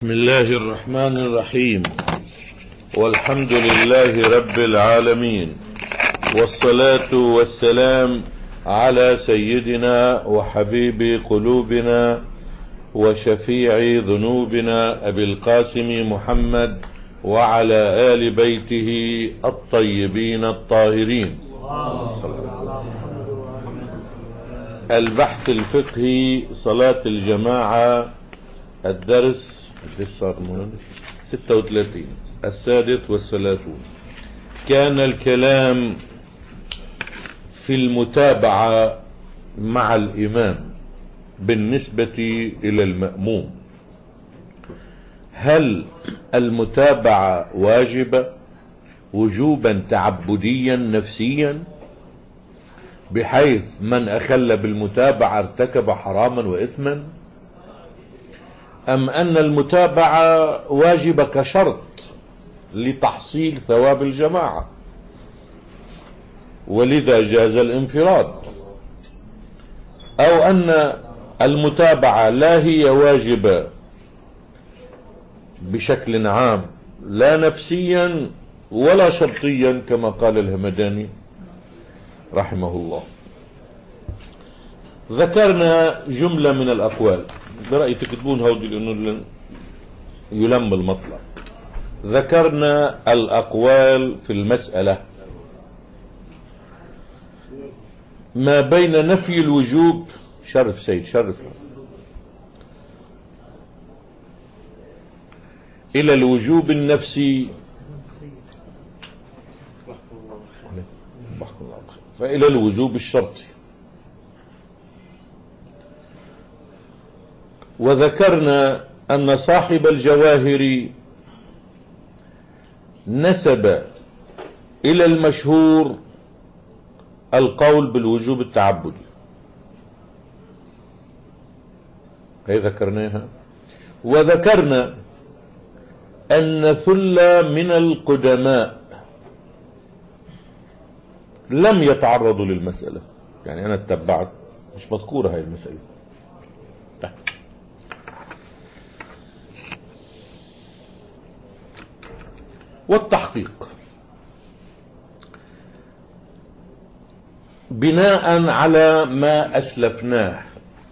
بسم الله الرحمن الرحيم، والحمد لله رب العالمين، والصلاة والسلام على سيدنا وحبيب قلوبنا وشفيع ذنوبنا أبي القاسم محمد وعلى آل بيته الطيبين الطاهرين. البحث الفقهي صلاة الجماعة، الدرس 36 السادس والثلاثون. كان الكلام في المتابعة مع الإمام بالنسبة إلى المأموم. هل المتابعة واجبة وجوبا تعبديا نفسيا بحيث من أخل بالمتابعة ارتكب حراما وإثما، أم أن المتابعة واجبة كشرط لتحصيل ثواب الجماعة ولذا جاز الانفراد، أو أن المتابعة لا هي واجبة بشكل عام لا نفسيا ولا شرطيا كما قال الهمداني رحمه الله. ذكرنا جملة من الأقوال، برأيي تكتبون هودي لأنه يلم المطلع. ذكرنا الأقوال في المسألة ما بين نفي الوجوب، شرف سيد شرف، إلى الوجوب النفسي فإلى الوجوب الشرطي. وذكرنا أن صاحب الجواهر نسب إلى المشهور القول بالوجوب التعبدي، هي ذكرناها. وذكرنا أن ثلة من القدماء لم يتعرضوا للمسألة، يعني أنا اتبعت مش مذكورة هاي المسألة. والتحقيق بناء على ما أسلفناه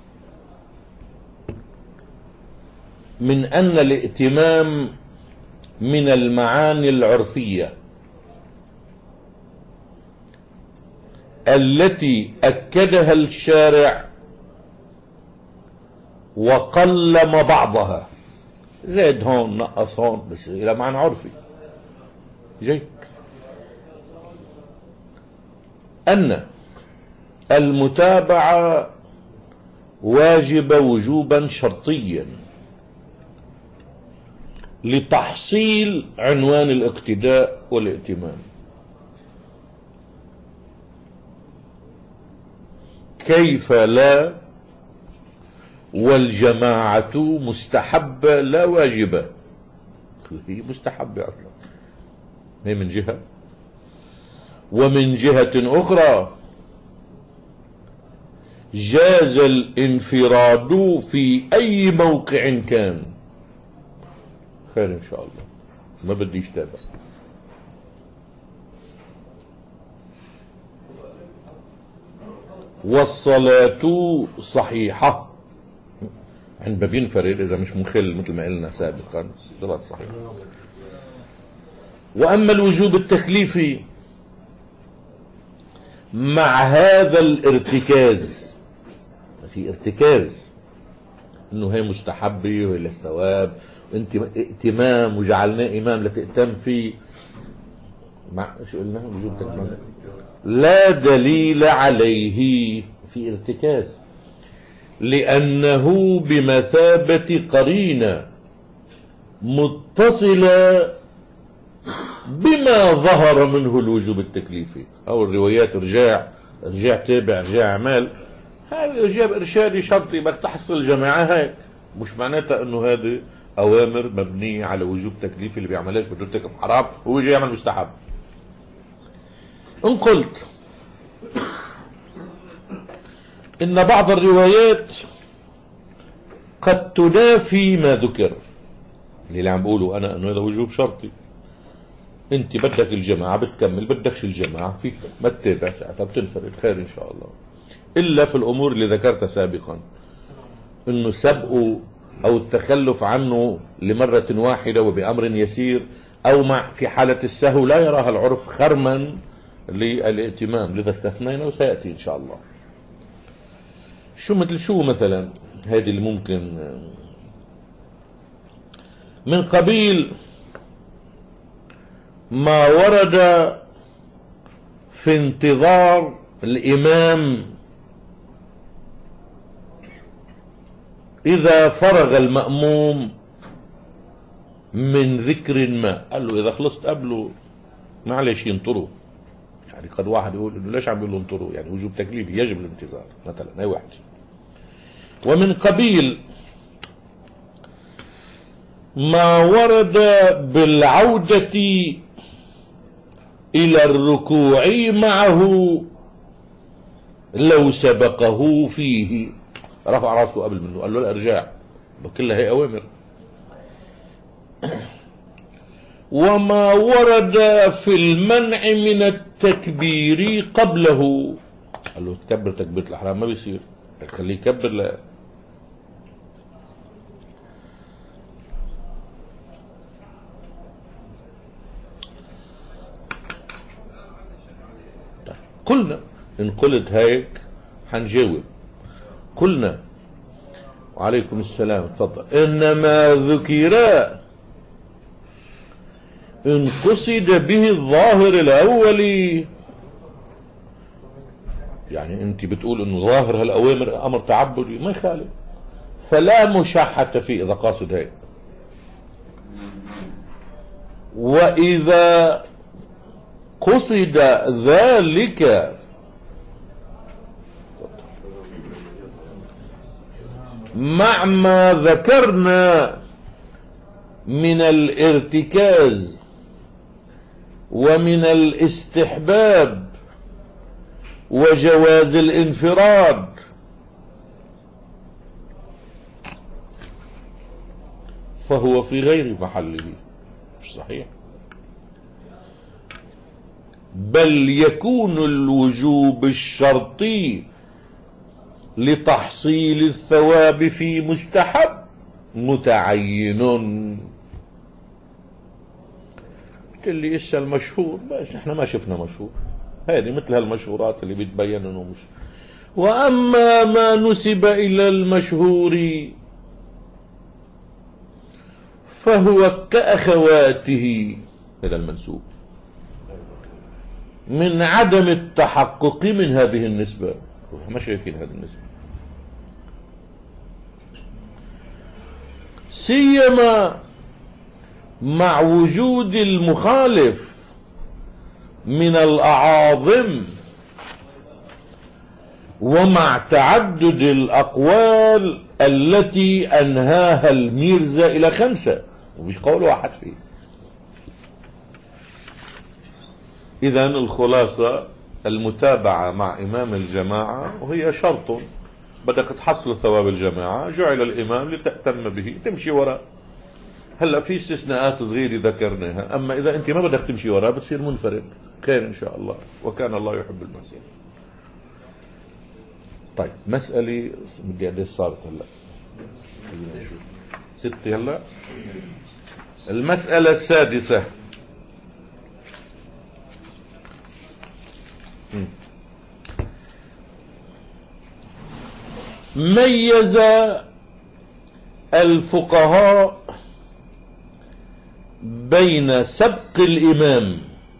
من أن الائتمام من المعاني العرفية التي أكدها الشارع وقلم بعضها، زاد هون نقص هون، بس إلى معنى عرفي جيد، أن المتابعة واجبة وجوبا شرطيا لتحصيل عنوان الاقتداء والائتمام. كيف لا والجماعة مستحبة لا واجبة؟ هي مستحبة أصلا، هي من جهة، ومن جهة أخرى جاز الانفراد في أي موقع كان. خير إن شاء الله، ما بديش تابع. والصلاة صحيحة عند بينفرد إذا مش مخل مثل ما قلنا سابقا، صلاة صحيحة. وأما الوجوب التكليفي مع هذا الارتكاز، في ارتكاز انه هي مستحبة وهي للثواب وانت ائتمام وجعلناه امام لتأتم فيه، مع شو قلنا وجوب تكليفي لا دليل عليه، في ارتكاز لأنه بمثابة قرينة متصلة بما ظهر منه الوجوب التكليفي، أو الروايات رجاع تابع رجاع اعمال، هذا إجابة إرشادي شرطي بدك تحصل الجماعة هيك، مش معناتها إنه هذه أوامر مبنية على وجوب تكليفي اللي بيعملهاش بده يرتكب حرام وهو يجي يعمل مستحب. إن قلت إن بعض الروايات قد تنافي ما ذكر، اللي عم بقوله أنا أنه هذا وجوب شرطي. أنت بدك الجماعة بتكمل، بدكش الجماعة في ما تتابع ساعتها بتنفرد، خير إن شاء الله. إلا في الأمور اللي ذكرتها سابقا، أنه سبقه أو التخلف عنه لمرة واحدة وبأمر يسير، أو مع في حالة السهو لا يراها العرف خرما للائتمام، لذا استثنينا وسيأتي إن شاء الله. شو مثلا هذه اللي ممكن من قبيل ما ورد في انتظار الإمام إذا فرغ المأموم من ذكر ما، قال له إذا خلصت قبله معلش ينطروا. يعني قد واحد يقول إنه ليش عم بيقول انطروا؟ يعني وجوب تكليفي يجب الانتظار مثلا، أي واحد. ومن قبيل ما ورد بالعودة إلى الركوع معه لو سبقه فيه، رفع راسه قبل منه قال له الارجاع، كلها هي اوامر. وما ورد في المنع من التكبير قبله، قال له تكبر تكبيرة الاحرام ما بيصير، خليه يكبر. لا قلنا ان قلت هيك حنجاوب. قلنا وعليكم السلام تفضل، انما ذكر ان قصد به الظاهر الاولي. يعني انت بتقول انه ظاهر هالاوامر امر تعبدي ما يخالف، فلا مشاحة فيه اذا قاصد هيك. واذا قصد ذلك مع ما ذكرنا من الارتكاز ومن الاستحباب وجواز الانفراد، فهو في غير محله، مش صحيح. بل يكون الوجوب الشرطي لتحصيل الثواب في مستحب متعين. قلت لي إيش المشهور؟ احنا ما شفنا مشهور، هذه مثل هالمشهورات اللي بتبين انه مش. واما ما نسب الى المشهور فهو كأخواته، هذا المنسوب، من عدم التحقق من هذه النسبة. ما شايفين هذه النسبة، سيما مع وجود المخالف من الأعاظم ومع تعدد الأقوال التي أنهاها الميرزا إلى 5، ومش قول واحد فيه. إذن الخلاصة المتابعة مع إمام الجماعة، وهي شرط بدك تحصل ثواب الجماعة، جعل الإمام لتأتم به، تمشي وراء. هلا في استثناءات صغيرة ذكرناها، أما إذا أنت ما بدك تمشي وراء بتصير منفرد، خير إن شاء الله، وكان الله يحب المحسنين. طيب مسألة بدي قديش صارت هلا؟ 6 هلا. المسألة السادسة، ميز الفقهاء بين سبق الإمام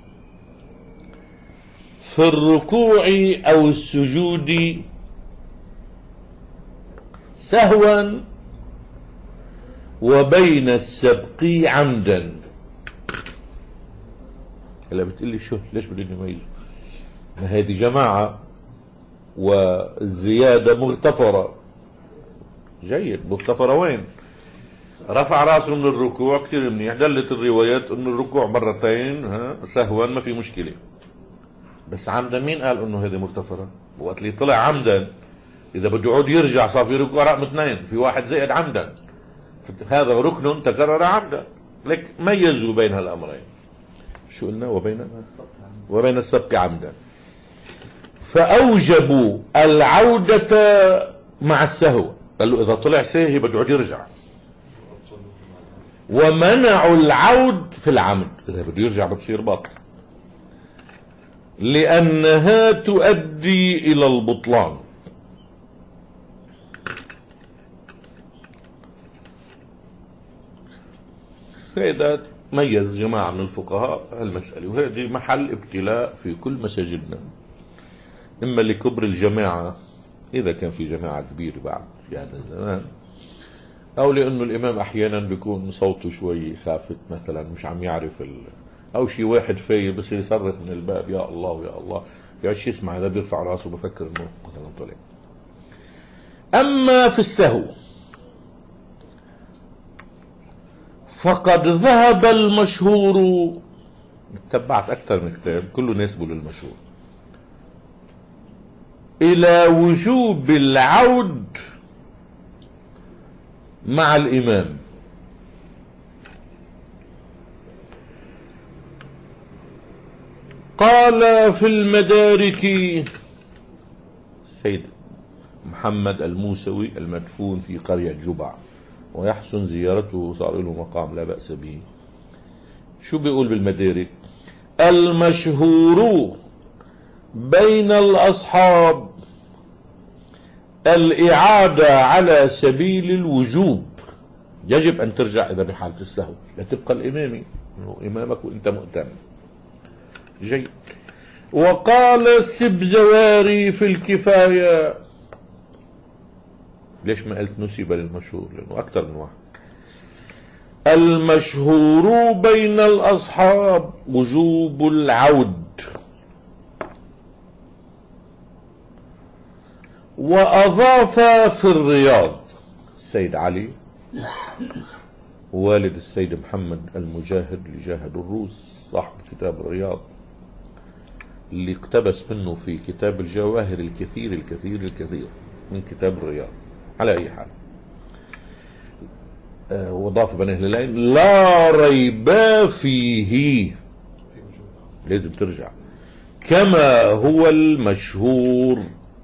في الركوع أو السجود سهوا وبين السبق عمدا. هلا بتقلي شو ليش بدنا نميز؟ ما هذه جماعة والزيادة مغتفرة. جيد، مغتفرة وين؟ رفع راسه من الركوع كثير منيح، دلت الروايات انه الركوع مرتين سهوا ما في مشكلة. بس عمدا مين قال انه هذه مغتفرة؟ وقت اللي طلع عمدا اذا بده يعود يرجع صار في ركوع رقم 2، في واحد زائد عمدا، هذا ركن تكرر عمدا، لك ميزوا بين الأمرين. شو قلنا؟ وبين السبق عمدا. فأوجبوا العودة مع السهو، قال له إذا طلع ساهي بده يعود يرجع، ومنعوا العود في العمد، إذا بده يرجع بتصير باطل، لأنها تؤدي إلى البطلان. هذا ميز جماعة من الفقهاء المسألة، وهذه محل ابتلاء في كل مساجدنا، إما لكبر الجماعة إذا كان في جماعة كبيرة بعد في هذا الزمان، أو لأنه الإمام أحيانا بيكون صوته شوي خافت مثلا، مش عم يعرف أو شي واحد فايق بس يصرخ من الباب يا الله يا الله، يعيش يسمع هذا بيرفع راسه بفكر إنه مثلا طلع. أما في السهو فقد ذهب المشهور، تبعت أكثر من كتاب كله ناسبه للمشهور، إلى وجوب العود مع الإمام. قال في المدارك السيد محمد الموسوي المدفون في قرية جبع، ويحسن زيارته، صار له مقام لا بأس به. شو بيقول بالمدارك؟ المشهور بين الأصحاب الإعادة على سبيل الوجوب، يجب أن ترجع إذا بحالة السهو، لا تبقى الإمامي إنه إمامك وإنت مؤتم. جيد. وقال السبزواري في الكفاية، ليش ما قلت نسب للمشهور؟ لأنه أكثر من واحد. المشهور بين الأصحاب وجوب العود. وأضاف في الرياض السيد علي والد السيد محمد المجاهد اللي جاهد الروس، صاحب كتاب الرياض اللي اقتبس منه في كتاب الجواهر الكثير الكثير الكثير من كتاب الرياض. على أي حال، وضاف بين أهل العلم لا ريب فيه، لازم ترجع كما هو المشهور.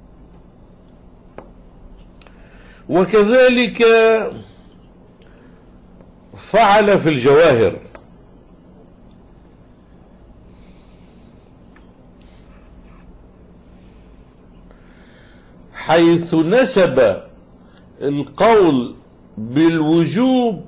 وكذلك فعل في الجواهر، حيث نسب القول بالوجوب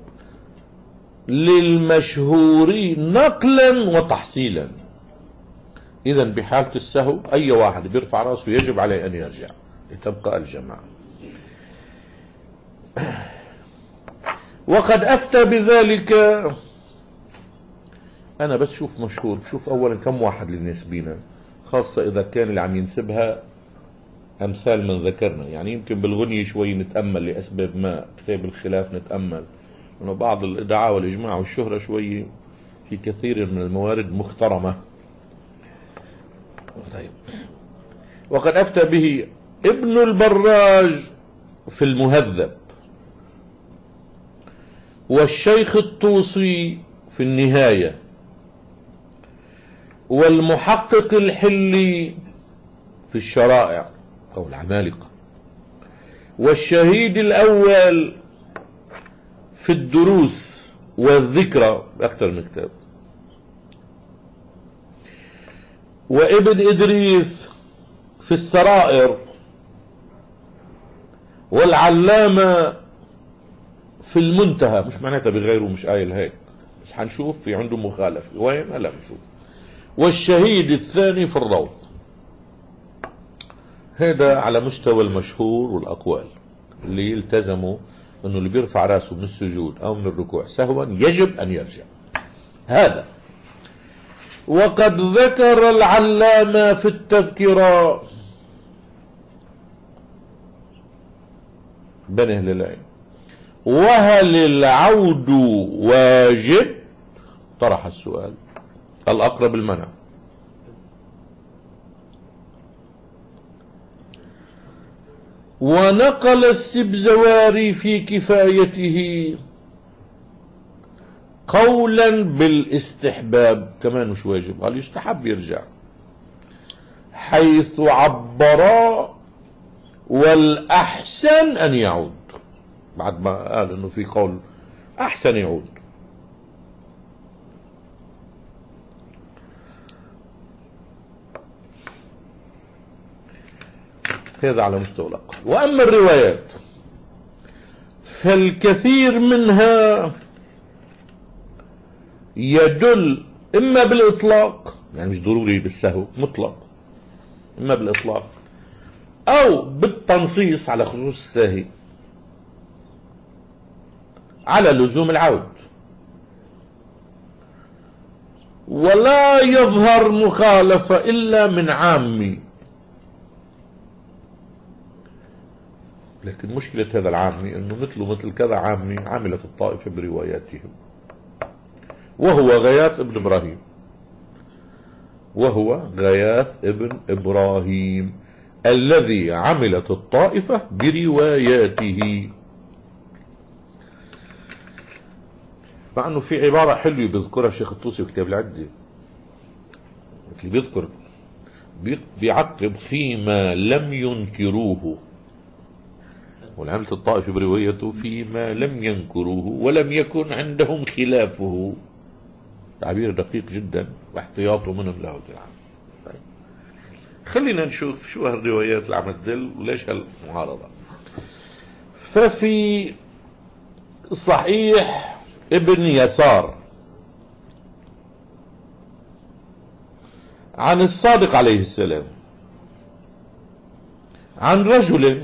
للمشهور نقلا وتحصيلا. إذا بحالة السهو أي واحد بيرفع راسه يجب عليه أن يرجع لتبقى الجماعة. وقد أفتى بذلك، أنا بس شوف مشهور، شوف أولا كم واحد للنسبين، خاصة إذا كان اللي عم ينسبها أمثال من ذكرنا. يعني يمكن بالغنية شوي نتأمل لأسباب ما، كتاب الخلاف نتأمل، لأنه بعض الإدعاء والإجماع والشهرة شوي في كثير من الموارد مخترمة. طيب. وقد أفتى به ابن البراج في المهذب، والشيخ الطوسي في النهاية، والمحقق الحلي في الشرائع أو العمالقة، والشهيد الأول في الدروس والذكرى أكثر من كتاب، وابن إدريس في السرائر، والعلامة في المنتهى. مش معناتها بغيره مش قايل هيك، بس حنشوف في عنده مخالفة وين، هلا بنشوف. والشهيد الثاني في الروض. هذا على مستوى المشهور والأقوال اللي يلتزموا انه اللي بيرفع راسه من السجود او من الركوع سهوا يجب ان يرجع. هذا. وقد ذكر العلامة في التذكرة بين أهل العلم، وهل العود واجب؟ طرح السؤال، الأقرب المنع. ونقل السبزواري في كفايته قولا بالاستحباب، كمان مش واجب، قال يستحب يرجع، حيث عبرا والأحسن أن يعود، بعد ما قال إنه في قول أحسن يعود. هذا على مستوى الأقل. وأما الروايات فالكثير منها يدل إما بالإطلاق، يعني مش ضروري بالسهو، مطلق، إما بالإطلاق أو بالتنصيص على خصوص الساهي على لزوم العود، ولا يظهر مخالفة إلا من عامي. لكن مشكلة هذا العامي أنه مثل كذا عامي عملت الطائفة برواياتهم، وهو غياث ابن إبراهيم، الذي عملت الطائفة برواياته. مع أنه في عبارة حلوة بيذكرها الشيخ الطوسي في كتاب العدة، اللي بيذكر بيعقب فيما لم ينكروه، وعملت الطائفة بروايته فيما لم ينكروه ولم يكن عندهم خلافه. تعبير دقيق جدا واحتياطه منهم له تعالى. طيب خلينا نشوف شو هالروايات اللي عم تدل وليش هالمعارضة. ففي صحيح ابن يسار عن الصادق عليه السلام عن رجل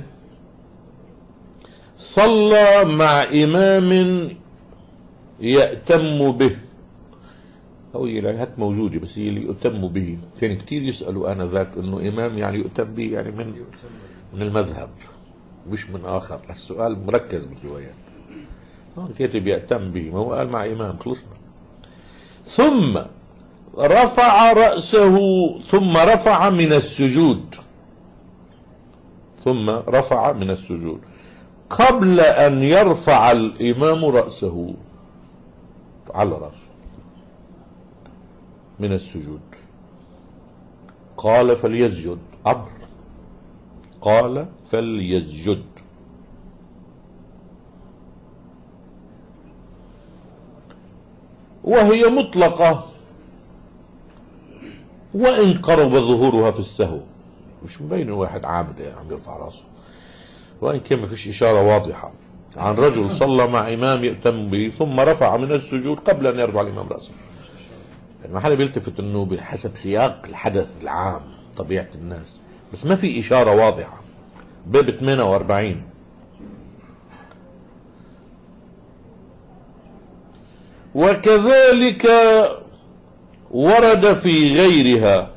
صلى مع إمام يأتم به، أو هي موجودة بس هي اللي يؤتم به. كان كتير يسألوا آنذاك إنه إمام يعني يؤتم به، يعني من المذهب مش من آخر. السؤال مركز بالروايات، كاتب يأتم به، ما هو قال مع إمام، خلصنا. ثم رفع رأسه، ثم رفع من السجود قبل أن يرفع الإمام رأسه على رأسه من السجود، قال فليسجد. أمر قال فليسجد، وهي مطلقة وإن قرب ظهورها في السهو، مش مبين واحد عامد عم يرفع رأسه، وإن كان ما فيش إشارة واضحة عن رجل صلى مع إمام يأتم به ثم رفع من السجود قبل أن يرفع الإمام رأسه. ما حدا بيلتفت إنه بحسب سياق الحدث العام طبيعة الناس، بس ما في إشارة واضحة. باب 48 وكذلك ورد في غيرها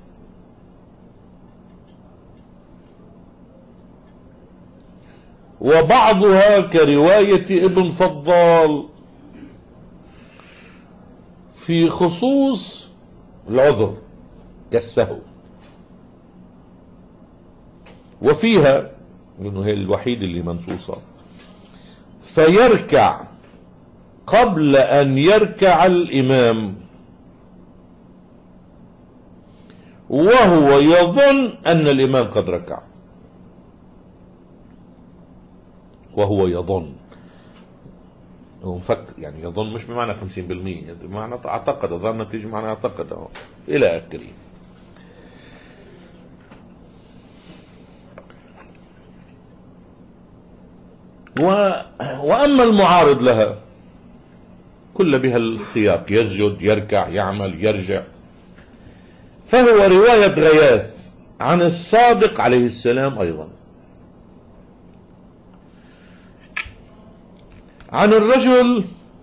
وبعضها كرواية ابن فضال في خصوص العذر كالسهو، وفيها انه هي الوحيد اللي منصوصة فيركع قبل ان يركع الامام وهو يظن ان الامام قد ركع، وهو يظن، هو مفكر، يعني يظن مش بمعنى 50%، بمعنى اعتقد، ظن تيجي معنى اعتقد الى اخره. واما المعارض لها كل بها السياق، يسجد، يركع، يعمل، يرجع، فهو رواية غياث عن الصادق عليه السلام ايضا عن الرجل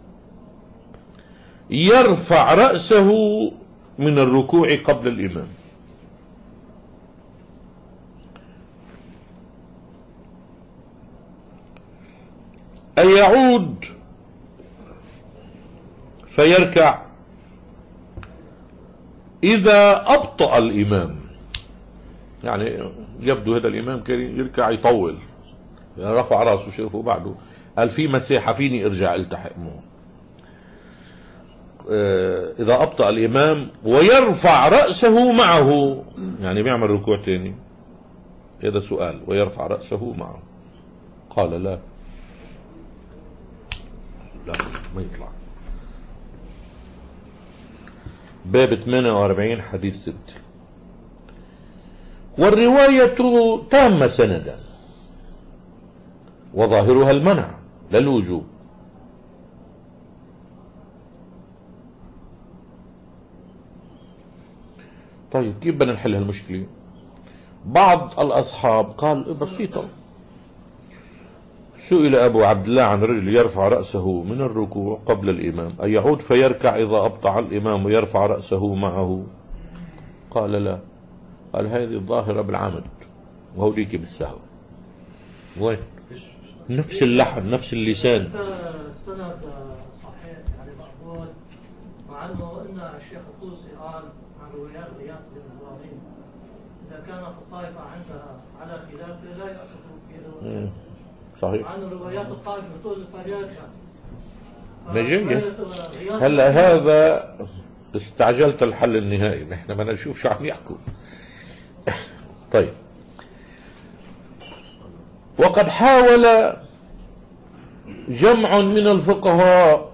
يرفع رأسه من الركوع قبل الإمام، أن يعود فيركع إذا أبطأ الإمام، يعني يبدو هذا الإمام كان يركع يطول، رفع رأسه شافه بعده، قال في مساحة فيني ارجع التحق معه. إذا أبطأ الإمام ويرفع رأسه معه، يعني بيعمل ركوع تاني. هذا سؤال، ويرفع رأسه معه. قال لا لا ما يطلع. باب 48 حديث 6. والرواية تامة سندا وظاهرها المنع لا الوجوب. طيب كيف بدنا نحل هالمشكلة؟ بعض الأصحاب قال بسيطة، سئل أبو عبد الله عن رجل يرفع رأسه من الركوع قبل الإمام أن يعود فيركع إذا أبطأ الإمام ويرفع رأسه معه؟ قال لا. قال هذه الظاهرة بالعمد وهوديك بالسهو. وين؟ نفس اللحن نفس اللسان. السند صحيح يعني مقبول، مع أنه إن الشيخ الطوسي قال عن روايات غياث بن إبراهيم إذا كانت الطائفة عندها على خلافه لا يأخذوا فيه. صحيح. مع أن روايات الطائفة بتقول صرياجها. هلا هذا استعجلت الحل النهائي، نحن بدنا نشوف شو عم يحكوا. طيب، وقد حاول جمع من الفقهاء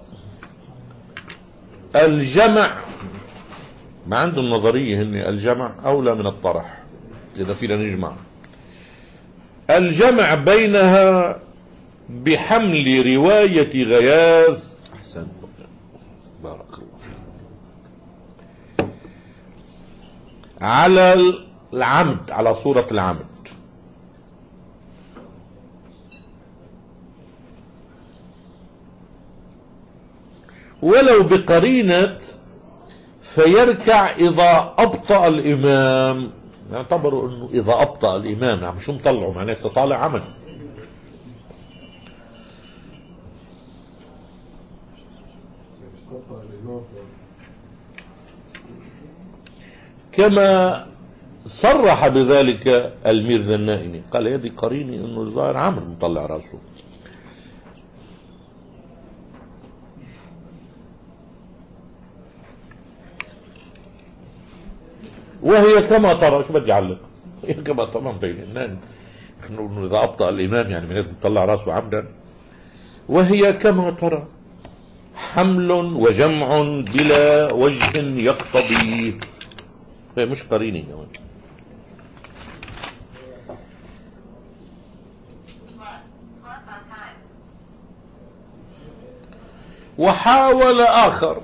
الجمع، ما عندهم نظرية هن الجمع أولى من الطرح إذا فينا نجمع، الجمع بينها بحمل رواية غياث. أحسن، بارك الله فيك. على العمد، على صورة العمد. ولو بقرينة فيركع إذا أبطأ الإمام، يعتبروا أنه إذا أبطأ الإمام، يعني شو مطلعوا معناته طالع عمد. كما صرح بذلك الميرزا النائمي، قال هذه قريني أنه الظاهر عمد مطلع راسه. وهي كما ترى، شو بدي اعلق؟ هي كما ترى مبينين انه اذا ابطأ الامام يعني من يطلع راسه عمدا. وهي كما ترى حمل وجمع بلا وجه يقتضي، هي مش قرينه كمان. وحاول آخر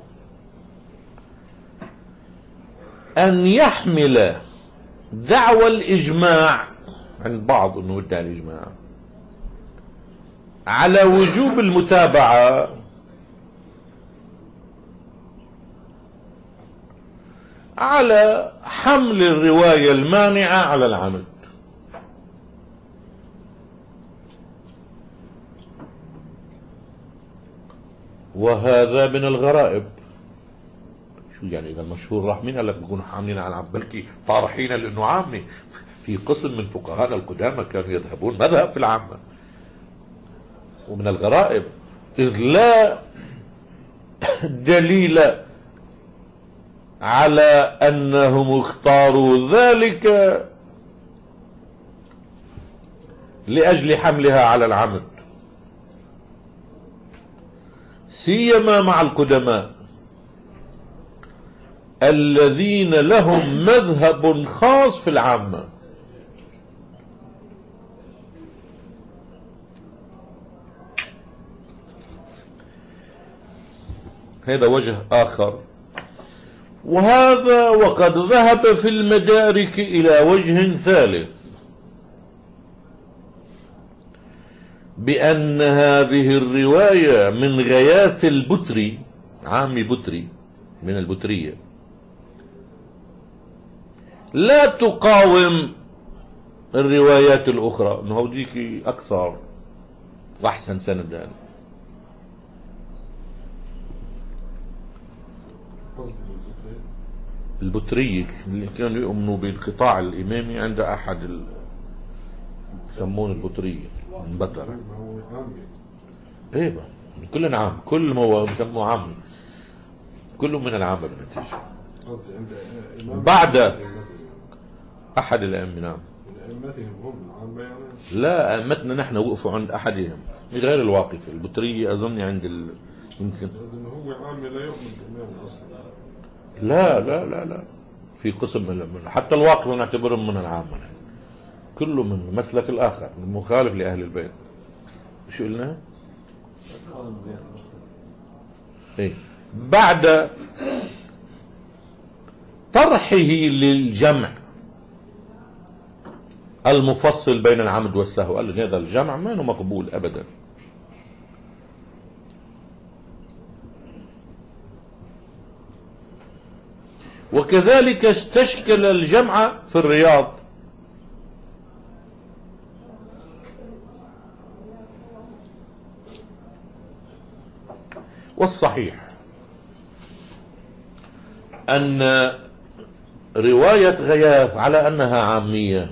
أن يحمل دعوى الإجماع عند بعض، أنه يدعي الإجماع، على وجوب المتابعة، على حمل الرواية المانعة على العمد. وهذا من الغرائب. شو يعني إذا المشهور راح، مين قال لك بيكونوا حاملين على العمد؟ بلكي طارحين لأنه عامة. في قسم من فقهاء القدامى كانوا يذهبون مذهب في العامة. ومن الغرائب إذ لا دليل على أنهم اختاروا ذلك لأجل حملها على العمد، سيما مع القدماء الذين لهم مذهب خاص في العامة. هذا وجه آخر. وهذا وقد ذهب في المدارك إلى وجه ثالث، بأن هذه الرواية من غياث البتري، عامي بتري من البترية، لا تقاوم الروايات الأخرى، أنه هوديك أكثر وأحسن سندا. البترية اللي كانوا يؤمنوا بالقطاع الإمامي عند أحد يسمون البترية مبترة. ايه بقى كلنا عام، كل ما هو بسموه عام. كل من العامة بالنتيجة. قصدي عند إمام بعد أئمتهم. أحد الأئمة، نعم. من أئمتهم هم العامة يعني؟ لا، أئمتنا نحن وقفوا عند أحدهم غير الواقف. البترية أظن عند يمكن. إذن هو عامة لا يؤمن بالإمام أصلا. لا لا لا لا، في قسم من حتى الواقف نعتبرهم من العامة، كله من المسلك الآخر المخالف لأهل البيت. شو قلنا؟ إيه؟ بعد طرحه للجمع المفصل بين العمد والسهو، قال هذا الجمع ما هو مقبول أبدا. وكذلك استشكل الجمع في الرياض، والصحيح أن رواية غياث على أنها عامية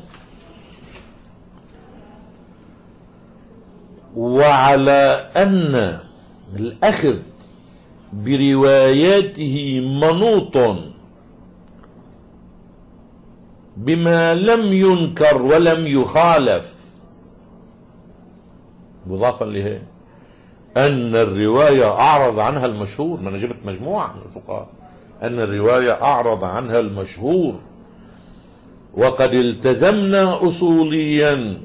وعلى أن الأخذ برواياته منوط بما لم ينكر ولم يخالف، مضافا لهذا أن الرواية أعرض عنها المشهور. ما أنا جبت مجموعة من الفقهاء أن الرواية أعرض عنها المشهور، وقد التزمنا أصوليا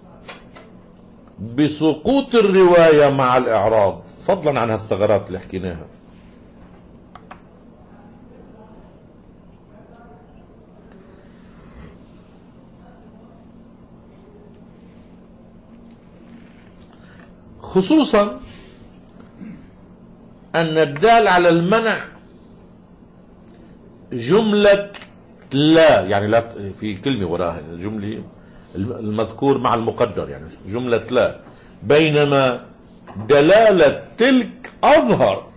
بسقوط الرواية مع الإعراض، فضلا عن الثغرات اللي حكيناها. خصوصا أن الدال على المنع جملة لا، يعني لا في كلمة وراها جملة المذكور مع المقدر، يعني جملة لا، بينما دلالة تلك أظهر.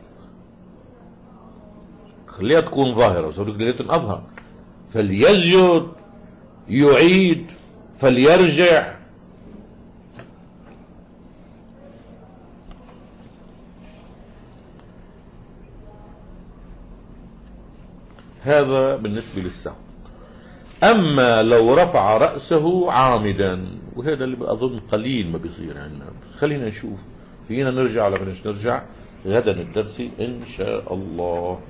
خليها تكون ظاهرة وسأقول لك دلالة أظهر، فليسجد، يعيد، فليرجع. هذا بالنسبة للسهو. أما لو رفع رأسه عامدا، وهذا اللي أظن قليل ما بيصير عندنا، خلينا نشوف فينا نرجع ولا بدناش نرجع غدا الدرس إن شاء الله.